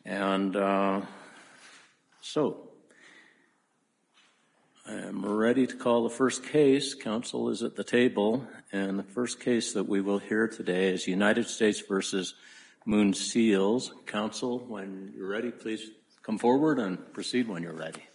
And so I'm ready to call the first case. Counsel is at the table, and the first case that we will hear today is United States versus Moonseals. Counsel, when you're ready, please come forward and proceed when you're ready.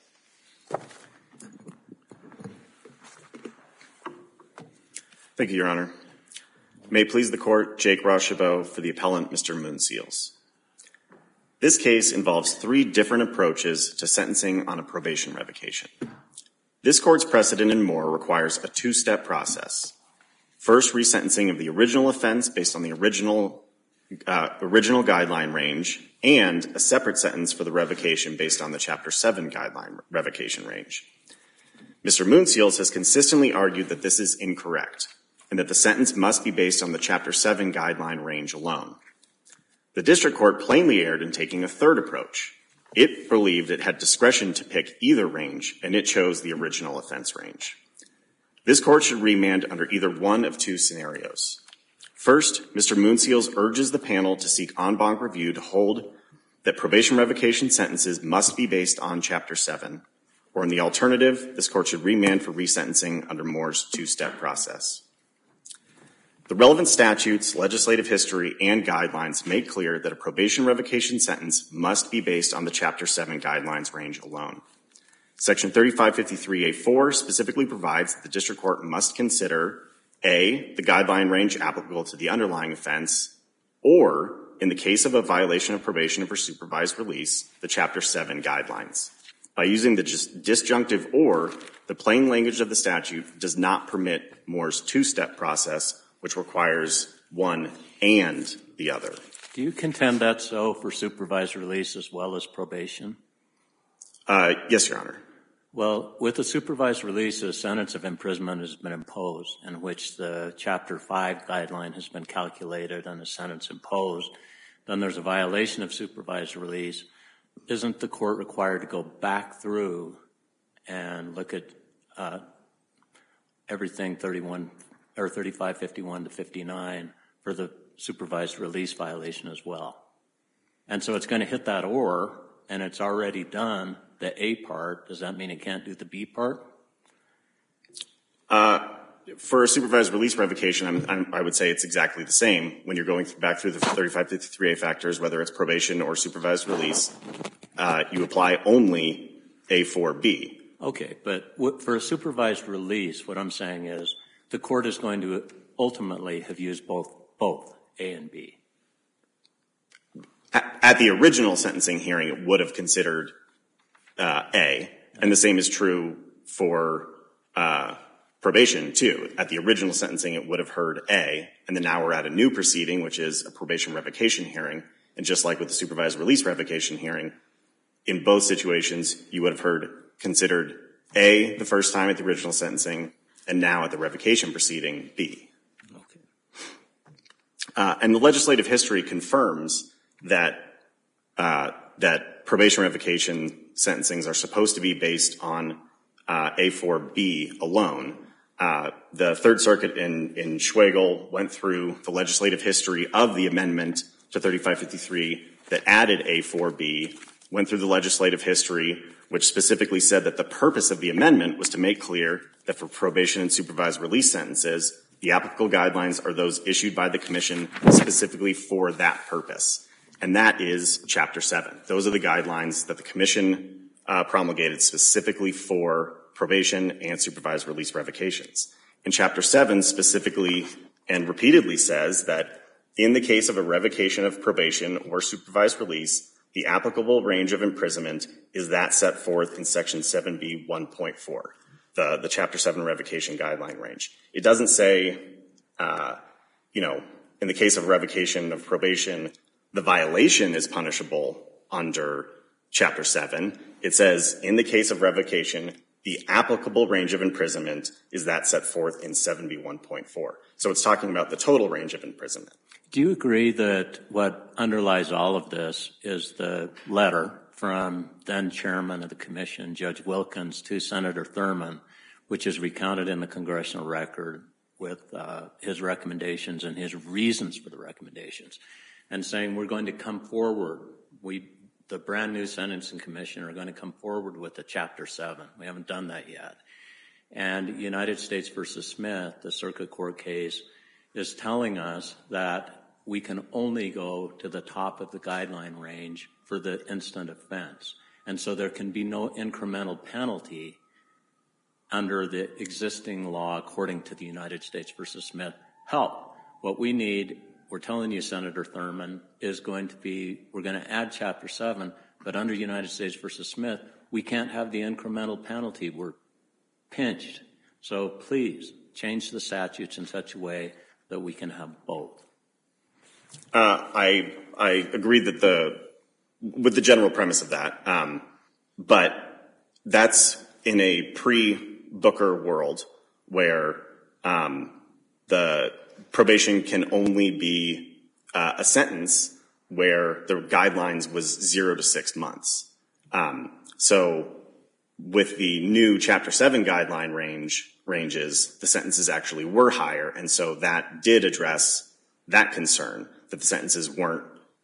Thank you, Your Honor. May it please the Court, Jake Rochebeau for the appellant, Mr. Moonseals. This case involves three different approaches to sentencing on a probation revocation. This Court's precedent in Moore requires a two-step process. First, resentencing of the original offense based on the original guideline range, and a separate sentence for the revocation based on the Chapter 7 guideline revocation range. Mr. Moonseals has consistently argued that this is incorrect, and that the sentence must be based on the Chapter 7 guideline range alone. The District Court plainly erred in taking a third approach. It believed it had discretion to pick either range, and it chose the original offense range. This Court should remand under either one of two scenarios. First, Mr. Moonseals urges the panel to seek en banc review to hold that probation revocation sentences must be based on Chapter 7, or in the alternative, this Court should remand for resentencing under Moore's two-step process. The relevant statutes, legislative history, and guidelines make clear that a probation revocation sentence must be based on the Chapter 7 guidelines range alone. Section 3553A4 specifically provides that the District Court must consider A, the guideline range applicable to the underlying offense, or, in the case of a violation of probation or supervised release, the Chapter 7 guidelines. By using the disjunctive or, the plain language of the statute does not permit Moore's two-step process, which requires one and the other. Do you contend that's so for supervised release as well as probation? Yes, Your Honor. Well, with the supervised release, a sentence of imprisonment has been imposed in which the Chapter 5 guideline has been calculated and a sentence imposed. Then there's a violation of supervised release. Isn't the court required to go back through and look at everything 3551 to 59 for the supervised release violation as well? And so it's going to hit that or, and it's already done the A part. Does that mean it can't do the B part? For a supervised release revocation, I would say it's exactly the same. When you're going back through the 3553A factors, whether it's probation or supervised release, you apply only A4B. Okay, but for a supervised release, what I'm saying is the court is going to ultimately have used both A and B. At the original sentencing hearing, it would have considered A, and the same is true for probation, too. At the original sentencing, it would have heard A, and then now we're at a new proceeding, which is a probation revocation hearing, and just like with the supervised release revocation hearing, in both situations, you would have considered A the first time at the original sentencing, and now at the revocation proceeding, B. Okay. And the legislative history confirms that probation revocation sentencings are supposed to be based on A4B alone. The Third Circuit in Schwegel went through the legislative history of the amendment to 3553 that added A4B, went through the legislative history, which specifically said that the purpose of the amendment was to make clear that for probation and supervised release sentences, the applicable guidelines are those issued by the Commission specifically for that purpose. And that is Chapter 7. Those are the guidelines that the Commission promulgated specifically for probation and supervised release revocations. And Chapter 7 specifically and repeatedly says that in the case of a revocation of probation or supervised release, the applicable range of imprisonment is that set forth in Section 7B 1.4, the Chapter 7 revocation guideline range. It doesn't say, in the case of revocation of probation, the violation is punishable under Chapter 7. It says, in the case of revocation, the applicable range of imprisonment is that set forth in 7B 1.4. So it's talking about the total range of imprisonment. Do you agree that what underlies all of this is the letter from then Chairman of the Commission, Judge Wilkins, to Senator Thurman, which is recounted in the congressional record with his recommendations and his reasons for the recommendations, and saying we're going to come forward. We the brand new Sentencing Commission are going to come forward with a Chapter 7. We haven't done that yet. And United States versus Smith, the circuit court case, is telling us that we can only go to the top of the guideline range for the instant offense. And so there can be no incremental penalty under the existing law according to the United States versus Smith. Help. What we need, we're telling you, Senator Thurmond, is going to be, we're going to add Chapter 7, but under United States versus Smith, we can't have the incremental penalty. We're pinched. So please change the statutes in such a way that we can have both. I agree that with the general premise of that, but that's in a pre-Booker world where the probation can only be a sentence where the guidelines was 0 to 6 months. So with the new Chapter 7 guideline ranges, the sentences actually were higher, and so that did address that concern, that the sentences weren't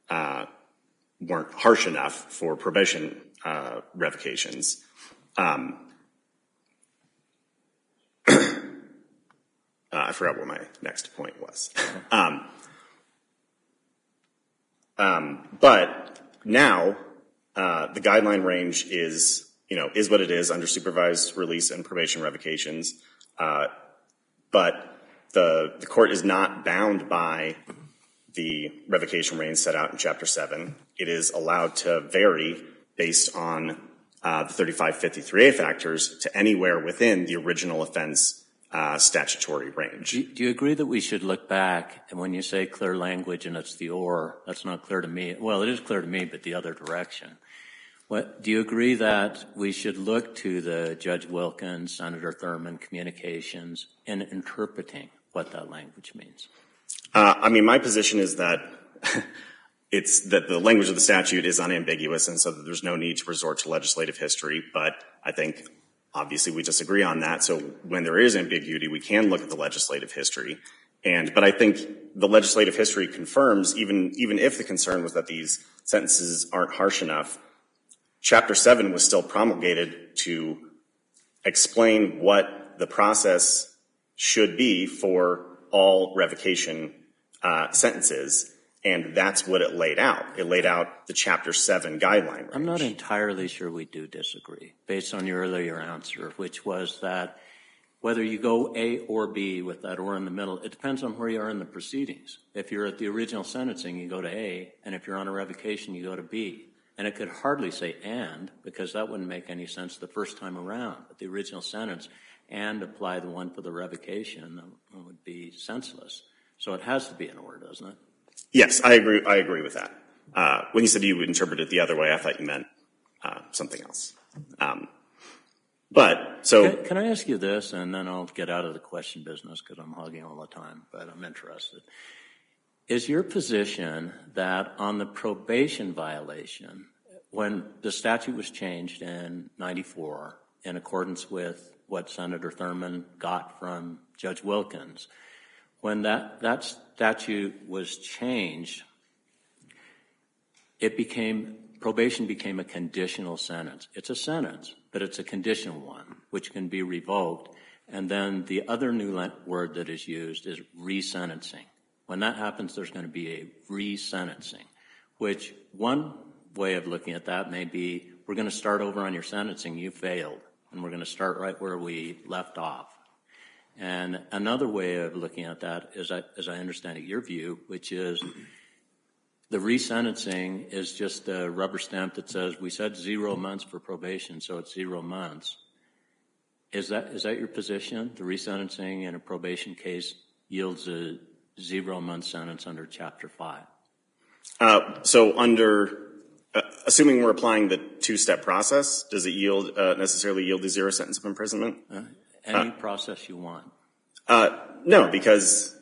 harsh enough for probation revocations. I forgot what my next point was. But now the guideline range is what it is under supervised release and probation revocations. But the court is not bound by the revocation range set out in Chapter 7. It is allowed to vary based on the 3553A factors to anywhere within the original offense statutory range. Do you agree that we should look back, and when you say clear language and it's the or, that's not clear to me. Well, it is clear to me, but the other direction. Do you agree that we should look to the Judge Wilkins, Senator Thurmond communications in interpreting what that language means? My position is that it's that the language of the statute is unambiguous, and so that there's no need to resort to legislative history. But I think, obviously, we disagree on that. So when there is ambiguity, we can look at the legislative history. But I think the legislative history confirms, even if the concern was that these sentences aren't harsh enough, Chapter 7 was still promulgated to explain what the process should be for all revocation sentences, and that's what it laid out. It laid out the Chapter 7 guideline range. I'm not entirely sure we do disagree, based on your earlier answer, which was that whether you go A or B with that or in the middle, it depends on where you are in the proceedings. If you're at the original sentencing, you go to A, and if you're on a revocation, you go to B. And it could hardly say and, because that wouldn't make any sense the first time around. But the original sentence and apply the one for the revocation, that would be senseless. So it has to be an or, doesn't it? Yes, I agree with that. When you said you would interpret it the other way, I thought you meant something else. Can I ask you this, and then I'll get out of the question business because I'm hogging all the time, but I'm interested. Is your position that on the probation violation, when the statute was changed in 94 in accordance with what Senator Thurmond got from Judge Wilkins, when that statute was changed, probation became a conditional sentence. It's a sentence, but it's a conditional one, which can be revoked. And then the other new word that is used is resentencing. When that happens, there's going to be a resentencing, which one way of looking at that may be we're going to start over on your sentencing, you failed, and we're going to start right where we left off. And another way of looking at that is, as I understand it, your view, which is the resentencing is just a rubber stamp that says we said 0 months for probation, so it's 0 months. Is that your position? The resentencing in a probation case yields a 0-month sentence under Chapter 5? So assuming we're applying the two-step process, does it necessarily yield a 0 sentence of imprisonment? Any process you want. No, because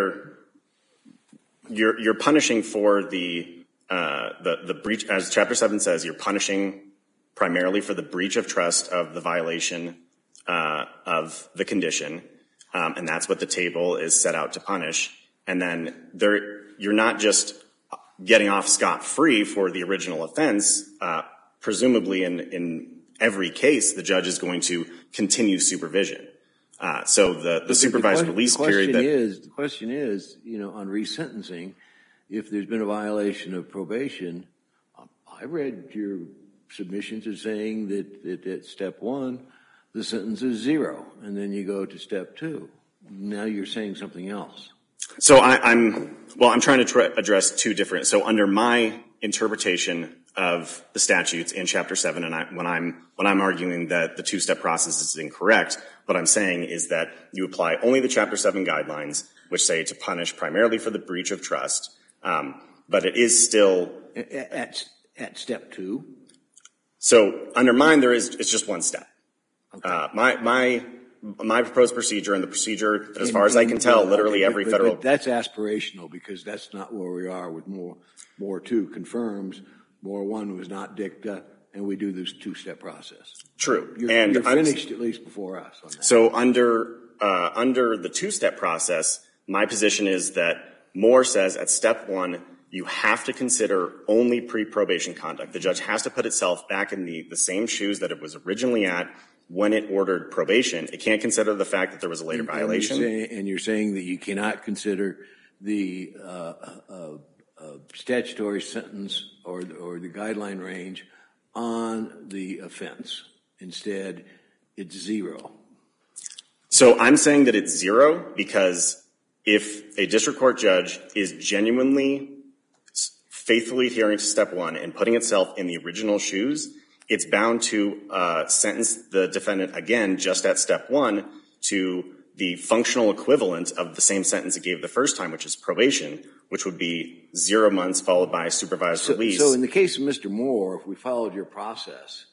you're punishing for the breach, as Chapter 7 says, you're punishing primarily for the breach of trust of the violation of the condition, and that's what the table is set out to punish. And then you're not just getting off scot-free for the original offense, presumably in every case, the judge is going to continue supervision. So the supervised release period. The question is, on resentencing, if there's been a violation of probation, I read your submissions as saying that at step 1, the sentence is 0, and then you go to step 2. Now you're saying something else. So I'm trying to address two different. So under my interpretation of the statutes in Chapter 7, and when I'm arguing that the two-step process is incorrect, what I'm saying is that you apply only the Chapter 7 guidelines, which say to punish primarily for the breach of trust, but it is still at step 2. So under mine, it's just one step. Okay. My proposed procedure and the procedure, as far as I can tell, literally every federal. But that's aspirational, because that's not where we are with more 2 confirms. More 1 was not dicta, and we do this two-step process. True. You're finished at least before us on that. So under the two-step process, my position is that Moore says at step 1, you have to consider only pre-probation conduct. The judge has to put itself back in the same shoes that it was originally at when it ordered probation. It can't consider the fact that there was a later violation. And you're saying that you cannot consider the statutory sentence or the guideline range on the offense. Instead, it's 0. So I'm saying that it's 0 because if a district court judge is genuinely faithfully adhering to step 1 and putting itself in the original shoes, it's bound to sentence the defendant again just at step 1 to the functional equivalent of the same sentence it gave the first time, which is probation, which would be 0 months followed by supervised release. So in the case of Mr. Moore, if we followed your process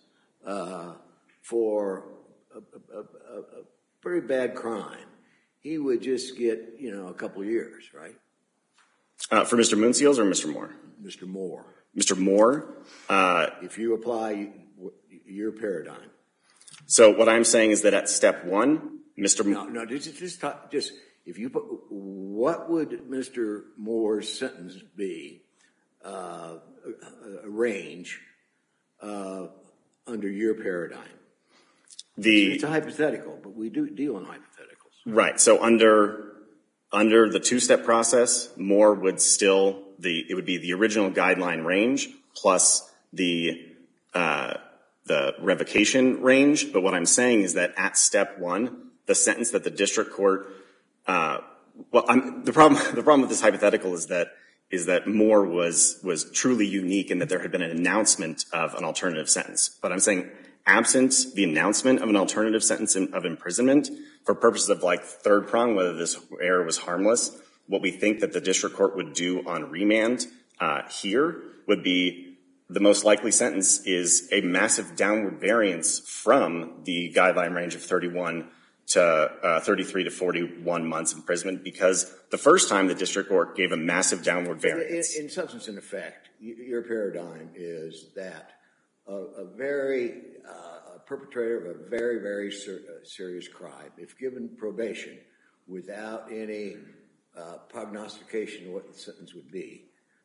for a very bad crime, he would just get, a couple of years, right? For Mr. Moonseals or Mr. Moore? Mr. Moore. Mr. Moore? If you apply your paradigm. So what I'm saying is that at step 1, Mr. No, just if you put, what would Mr. Moore's sentence be, a range under your paradigm? It's a hypothetical, but we do deal in hypotheticals. Right. So under the two-step process, Moore would still it would be the original guideline range plus the revocation range. But what I'm saying is that at step 1, the sentence that the district court, the problem with this hypothetical is that Moore was truly unique in that there had been an announcement of an alternative sentence. But I'm saying absent the announcement of an alternative sentence of imprisonment for purposes of third prong, whether this error was harmless, what we think that the district court would do on remand here would be the most likely sentence is a massive downward variance from the guideline range of 33 to 41 months imprisonment, because the first time the district court gave a massive downward variance. In substance and effect, your paradigm is that a perpetrator of a very, very serious crime, if given probation without any prognostication of what the sentence would be,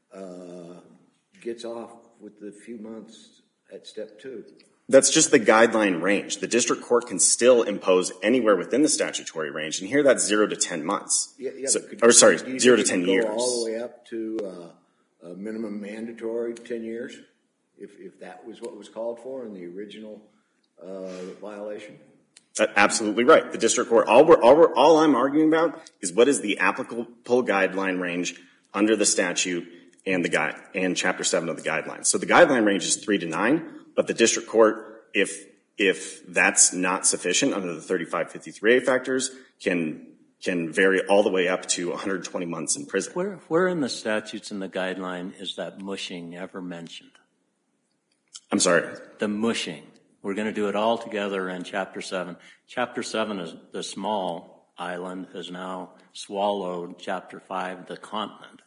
gets off with the few months at step 2. That's just the guideline range. The district court can still impose anywhere within the statutory range, and here that's 0 to 10 months. 0 to 10 years. Go all the way up to a minimum mandatory 10 years, if that was what was called for in the original violation? Absolutely right. The district court, all I'm arguing about is what is the applicable guideline range under the statute and Chapter 7 of the guidelines. So the guideline range is 3 to 9, but the district court, if that's not sufficient under the 3553A factors, can vary all the way up to 120 months in prison. Where in the statutes and the guideline is that mushing ever mentioned? I'm sorry? The mushing. We're going to do it all together in Chapter 7. Chapter 7 is the small island has now swallowed Chapter 5, the continent.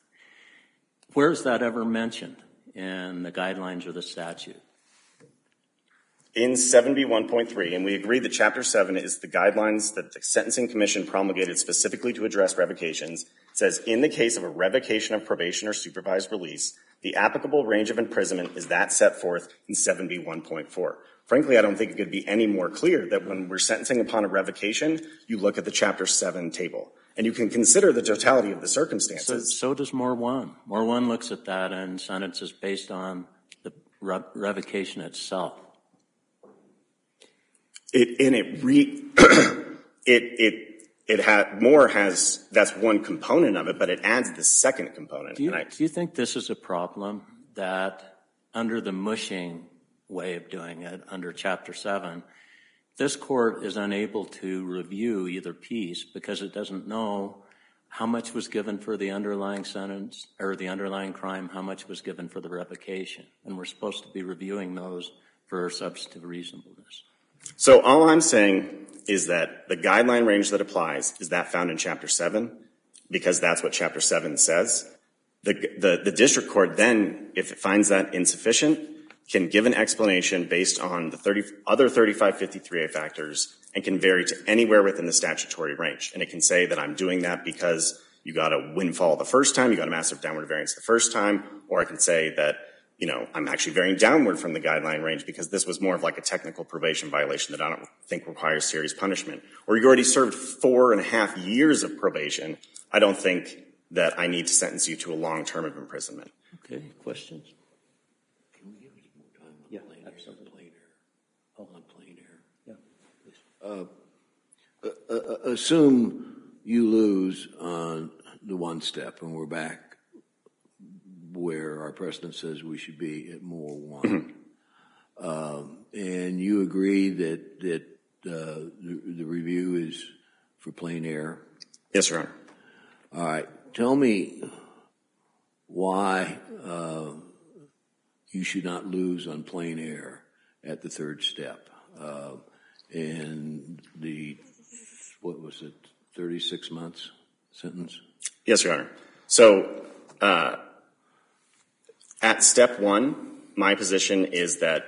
Where's that ever mentioned in the guidelines or the statute? In 7B1.3, and we agree that Chapter 7 is the guidelines that the Sentencing Commission promulgated specifically to address revocations, says in the case of a revocation of probation or supervised release, the applicable range of imprisonment is that set forth in 7B1.4. Frankly, I don't think it could be any more clear that when we're sentencing upon a revocation, you look at the Chapter 7 table. And you can consider the totality of the circumstances. So does Moore 1. Moore 1 looks at that and sentences based on the revocation itself. Moore has, that's one component of it, but it adds the second component. Do you think this is a problem that under the mushing way of doing it, under Chapter 7, this court is unable to review either piece because it doesn't know how much was given for the underlying sentence or the underlying crime, how much was given for the revocation? And we're supposed to be reviewing those for substantive reasonableness. So all I'm saying is that the guideline range that applies is that found in Chapter 7, because that's what Chapter 7 says. The district court then, if it finds that insufficient, can give an explanation based on the other 3553A factors and can vary to anywhere within the statutory range. And it can say that I'm doing that because you got a windfall the first time, you got a massive downward variance the first time, or I can say that, you know, I'm actually varying downward from the guideline range because this was more of like a technical probation violation that I don't think requires serious punishment. Or you already served 4.5 years of probation. I don't think that I need to sentence you to a long term of imprisonment. Okay, questions? Can we give us more time on Yeah, plain absolutely. error? Oh. On plain error. Yeah. Assume you lose on the one step, and we're back where our precedent says we should be at Moore 1. And you agree that the review is for plain error? Yes, Your Honor. All right. Tell me why you should not lose on plain error at the third step. And the, what was it, 36 months sentence? Yes, Your Honor. So at step 1, my position is that,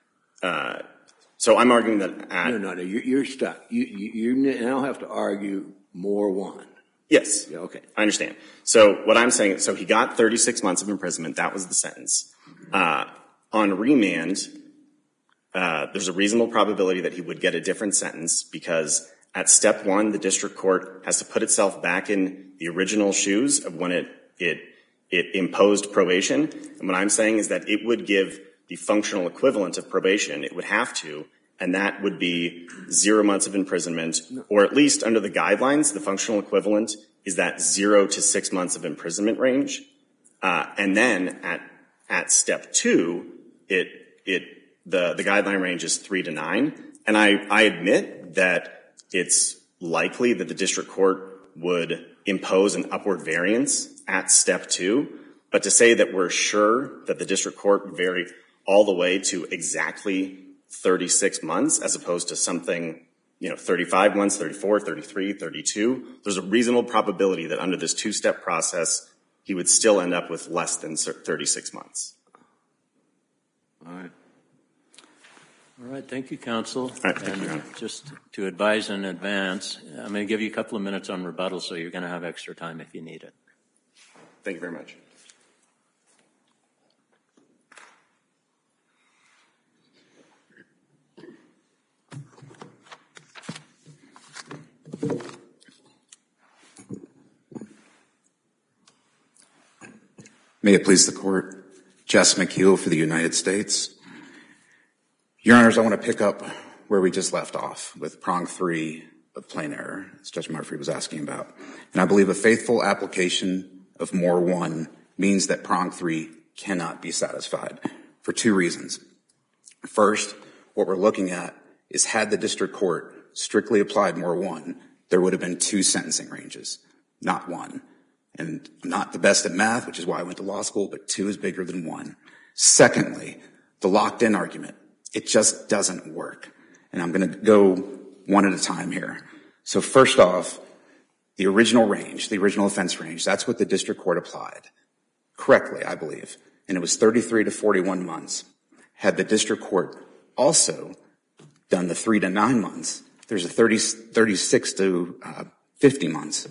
so I'm arguing that at... No, you're stuck. You now have to argue Moore 1. Yes. Yeah, okay. I understand. So what I'm saying, so he got 36 months of imprisonment. That was the sentence. On remand, there's a reasonable probability that he would get a different sentence because at step 1, the district court has to put itself back in the original shoes of when it imposed probation. And what I'm saying is that it would give the functional equivalent of probation. It would have to, and that would be 0 months of imprisonment, or at least under the guidelines, the functional equivalent is that 0 to 6 months of imprisonment range. And then at step 2, the guideline range is 3 to 9. And I admit that it's likely that the district court would impose an upward variance at step 2. But to say that we're sure that the district court would vary all the way to exactly 36 months as opposed to something, 35 months, 34, 33, 32, there's a reasonable probability that under this two-step process, he would still end up with less than 36 months. All right. All right, thank you, counsel. All right, thank you, Your Honor. Just to advise in advance, I'm going to give you a couple of minutes on rebuttal, so you're going to have extra time if you need it. Thank you very much. May it please the court. Jess McHugh for the United States. Your Honors, I want to pick up where we just left off with prong 3 of plain error, as Judge Murphy was asking about. And I believe a faithful application of Moore 1 means that prong 3 cannot be satisfied for 2 reasons. First, what we're looking at is had the district court strictly applied Moore 1, there would have been 2 sentencing ranges, not 1. And I'm not the best at math, which is why I went to law school, but 2 is bigger than 1. Secondly, the locked-in argument, it just doesn't work. And I'm going to go one at a time here. So first off, the original range, the original offense range, that's what the district court applied correctly, I believe. And it was 33 to 41 months. Had the district court also done the 3 to 9 months, there's a 36 to 50 months.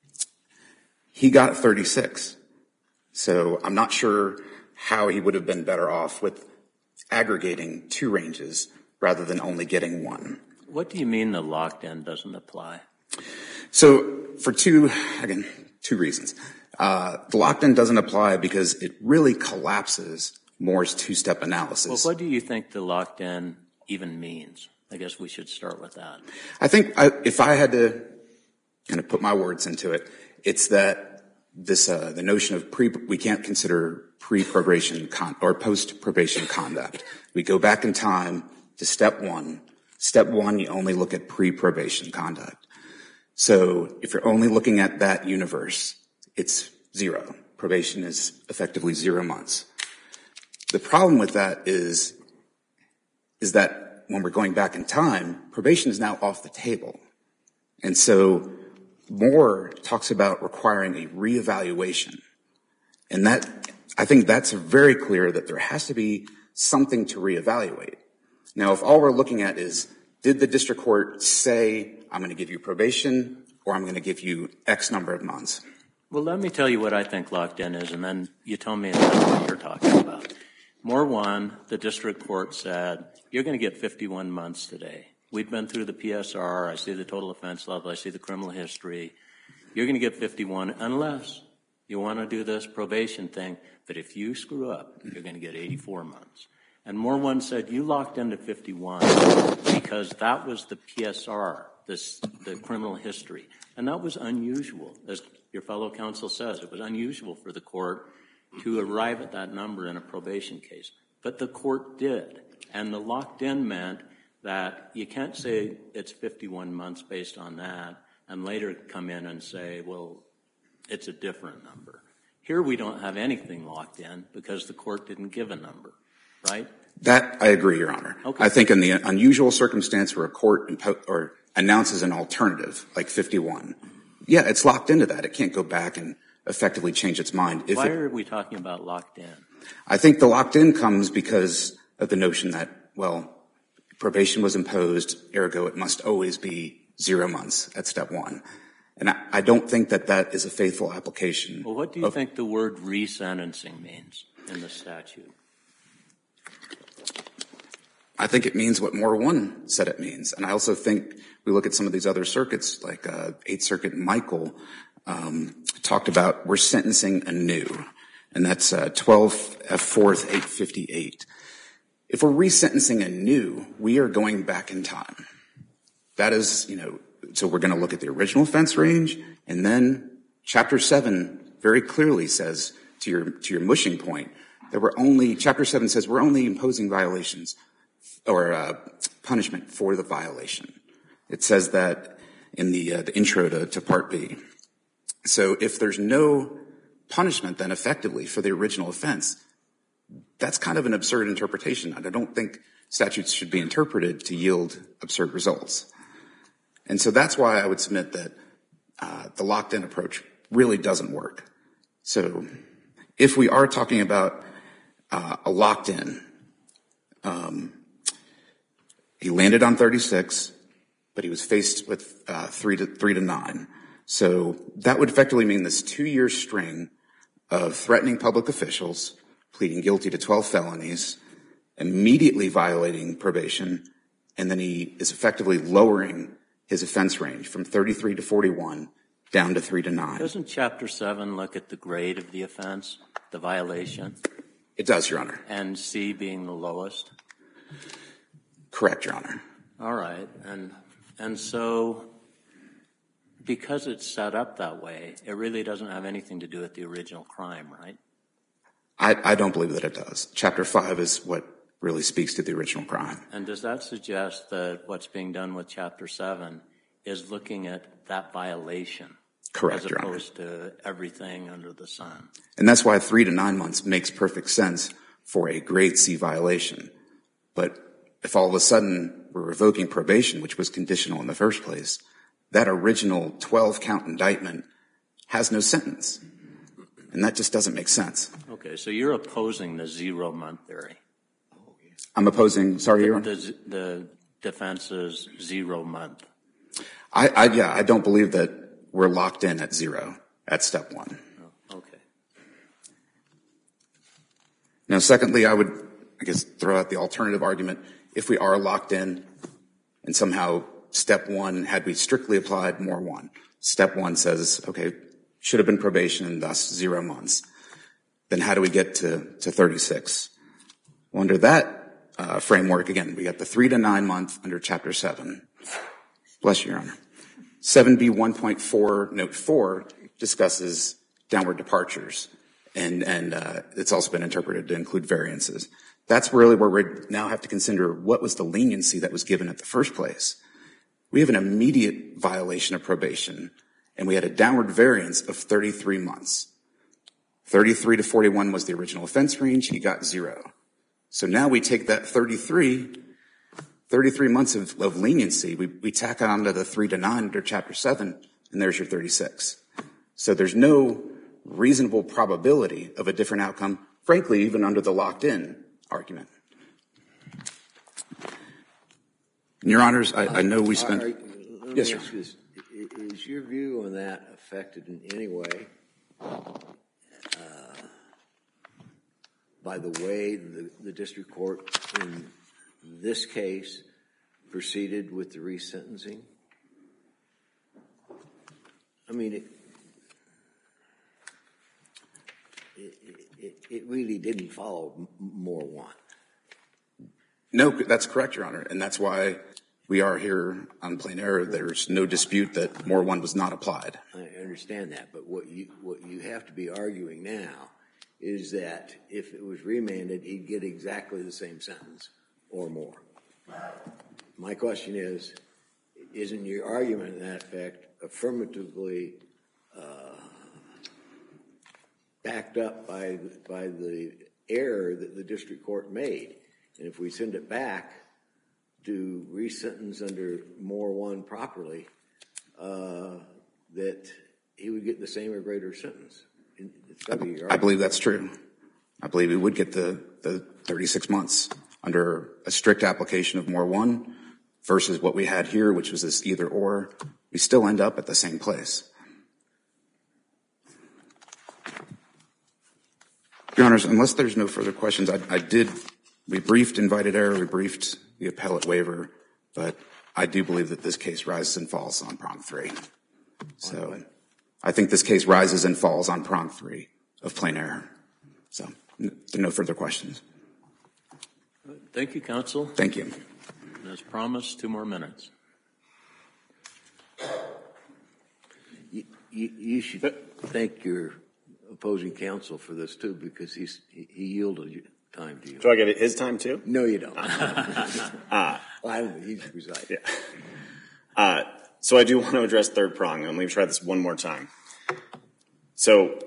He got 36. So I'm not sure how he would have been better off with aggregating two ranges rather than only getting one. What do you mean the locked-in doesn't apply? So for two reasons. The locked-in doesn't apply because it really collapses Moore's two-step analysis. Well, what do you think the locked-in even means? I guess we should start with that. I think if I had to kind of put my words into it, it's that the notion of we can't consider pre-probation or post-probation conduct. We go back in time to step one. Step one, you only look at pre-probation conduct. So if you're only looking at that universe, it's 0. Probation is effectively 0 months. The problem with that is that when we're going back in time, probation is now off the table. And so Moore talks about requiring a reevaluation. And I think that's very clear that there has to be something to reevaluate. Now, if all we're looking at is, did the district court say, I'm going to give you probation or I'm going to give you X number of months? Well, let me tell you what I think locked-in is, and then you tell me what you're talking about. Moore 1, the district court said, you're going to get 51 months today. We've been through the PSR. I see the total offense level. I see the criminal history. You're going to get 51 unless you want to do this probation thing. But if you screw up, you're going to get 84 months. And Moore 1 said you locked into 51 because that was the PSR, the criminal history. And that was unusual. As your fellow counsel says, it was unusual for the court to arrive at that number in a probation case. But the court did. And the locked-in meant that you can't say it's 51 months based on that and later come in and say, well, it's a different number. Here we don't have anything locked in because the court didn't give a number, right? That I agree, Your Honor. Okay. I think in the unusual circumstance where a court announces an alternative, like 51, yeah, it's locked into that. It can't go back and effectively change its mind. Why are we talking about locked in? I think the locked in comes because of the notion that, well, probation was imposed, ergo it must always be 0 months at step one. And I don't think that that is a faithful application. Well, what do you think the word resentencing means in the statute? I think it means what Moore 1 said it means. And I also think we look at some of these other circuits, like Eighth Circuit Michael talked about, we're sentencing anew. And that's 12 F. 4th 858. If we're resentencing anew, we are going back in time. That is, so we're going to look at the original offense range, and then Chapter 7 very clearly says, to your mushing point, that Chapter 7 says we're only imposing violations or punishment for the violation. It says that in the intro to Part B. So if there's no punishment then effectively for the original offense, that's kind of an absurd interpretation. I don't think statutes should be interpreted to yield absurd results. And so that's why I would submit that the locked-in approach really doesn't work. So if we are talking about a locked-in, he landed on 36, but he was faced with 3 to 9. So that would effectively mean this 2-year string of threatening public officials, pleading guilty to 12 felonies, immediately violating probation, and then he is effectively lowering his offense range from 33 to 41 down to 3 to 9. Doesn't Chapter 7 look at the grade of the offense, the violation? It does, Your Honor. And C being the lowest? Correct, Your Honor. All right. And so because it's set up that way, it really doesn't have anything to do with the original crime, right? I don't believe that it does. Chapter 5 is what really speaks to the original crime. And does that suggest that what's being done with Chapter 7 is looking at that violation? Correct, Your Honor. As opposed to everything under the sun? And that's why 3 to 9 months makes perfect sense for a grade C violation. But if all of a sudden we're revoking probation, which was conditional in the first place, that original 12-count indictment has no sentence. And that just doesn't make sense. Okay, so you're opposing the 0-month theory. I'm opposing, sorry, Your Honor. The defense is 0 month. I don't believe that we're locked in at 0 at step 1. Oh, okay. Now, secondly, I would, I guess, throw out the alternative argument. If we are locked in and somehow step 1, had we strictly applied Moore 1, step 1 says, okay, should have been probation and thus 0 months, then how do we get to 36? Well, under that framework, again, we got the 3 to 9 month under Chapter 7. Bless you, Your Honor. 7B 1.4 Note 4 discusses downward departures, and it's also been interpreted to include variances. That's really where we now have to consider what was the leniency that was given at the first place. We have an immediate violation of probation, and we had a downward variance of 33 months. 33 to 41 was the original offense range. He got 0. So now we take that 33 months of leniency, we tack on to the 3 to 9 under Chapter 7, and there's your 36. So there's no reasonable probability of a different outcome, frankly, even under the locked-in argument. Your Honors, I know we spent... Yes, sir. Is your view on that affected in any way by the way the district court in this case proceeded with the resentencing? I mean, it really didn't follow Moore 1. No, that's correct, Your Honor, and that's why we are here on plain error. There's no dispute that Moore 1 was not applied. I understand that, but what you have to be arguing now is that if it was remanded, he'd get exactly the same sentence or more. My question is, isn't your argument in that effect affirmatively backed up by the error that the district court made? And if we send it back to resentence under Moore 1 properly, that he would get the same or greater sentence. It's gotta be your argument. I believe that's true. I believe he would get the 36 months under a strict application of Moore 1 versus what we had here, which was this either or. We still end up at the same place. Your Honors, unless there's no further questions, we briefed invited error, we briefed the appellate waiver, but I do believe that this case rises and falls on prong 3. So I think this case rises and falls on prong 3 of plain error. So no further questions. Thank you, counsel. Thank you. And as promised, 2 more minutes. You should thank your opposing counsel for this too, because he yielded time to you. Do I get his time too? No, you don't. He's presiding. Yeah. So I do want to address third prong, and let me try this one more time. So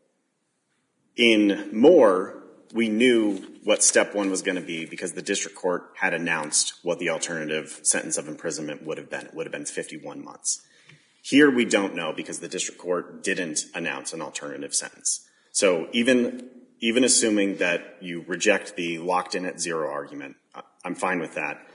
in Moore, we knew what step 1 was going to be because the district court had announced what the alternative sentence of imprisonment would have been. It would have been 51 months. Here we don't know because the district court didn't announce an alternative sentence. So even assuming that you reject the locked in at 0 argument, I'm fine with that.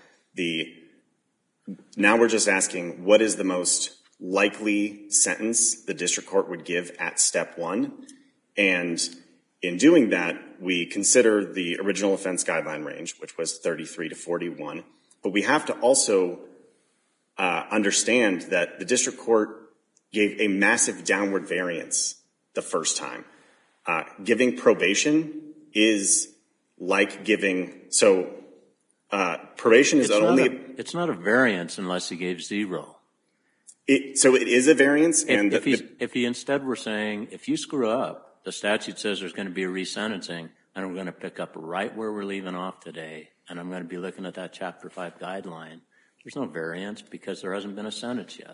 Now we're just asking what is the most likely sentence the district court would give at step 1. And in doing that, we consider the original offense guideline range, which was 33 to 41. But we have to also understand that the district court gave a massive downward variance the first time. Giving probation is like giving, probation is It's not a variance unless he gave 0. So it is a variance. If he instead were saying, if you screw up, the statute says there's going to be a resentencing, and we're going to pick up right where we're leaving off today, and I'm going to be looking at that Chapter 5 guideline, there's no variance because there hasn't been a sentence yet.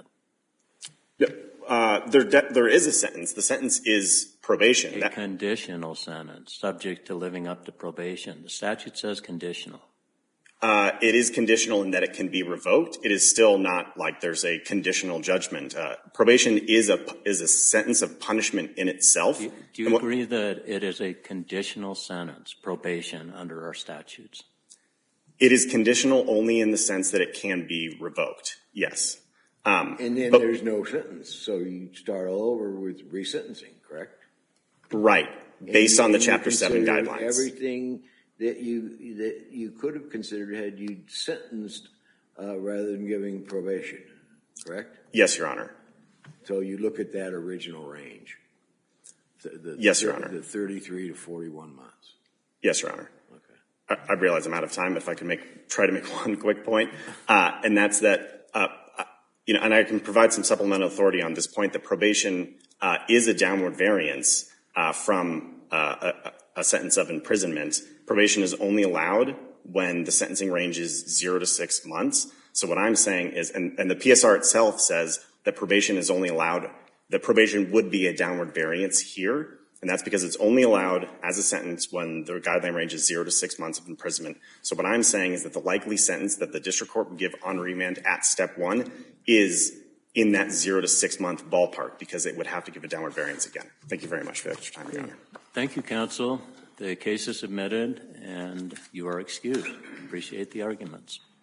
There is a sentence. The sentence is probation. A conditional sentence, subject to living up to probation. The statute says conditional. It is conditional in that it can be revoked. It is still not like there's a conditional judgment. Probation is a sentence of punishment in itself. Do you agree that it is a conditional sentence, probation, under our statutes? It is conditional only in the sense that it can be revoked, yes. And then there's no sentence, so you start all over with resentencing, correct? Right, based on the Chapter 7 consider guidelines. Everything that you could have considered had you sentenced rather than giving probation, correct? Yes, Your Honor. So you look at that original range. Yes, Your Honor. The 33 to 41 months. Yes, Your Honor. Okay. I realize I'm out of time, but if I can try to make one quick point, and that's that, and I can provide some supplemental authority on this point, that probation is a downward variance from a sentence of imprisonment. Probation is only allowed when the sentencing range is 0 to 6 months. So what I'm saying is, and the PSR itself says that probation is only allowed, that probation would be a downward variance here, and that's because it's only allowed as a sentence when the guideline range is 0 to 6 months of imprisonment. So what I'm saying is that the likely sentence that the district court would give on remand at step 1 is in that 0 to 6 month ballpark, because it would have to give a downward variance again. Thank you very much for the extra time, Your Honor. Thank you, counsel. The case is submitted, and you are excused. Appreciate the arguments.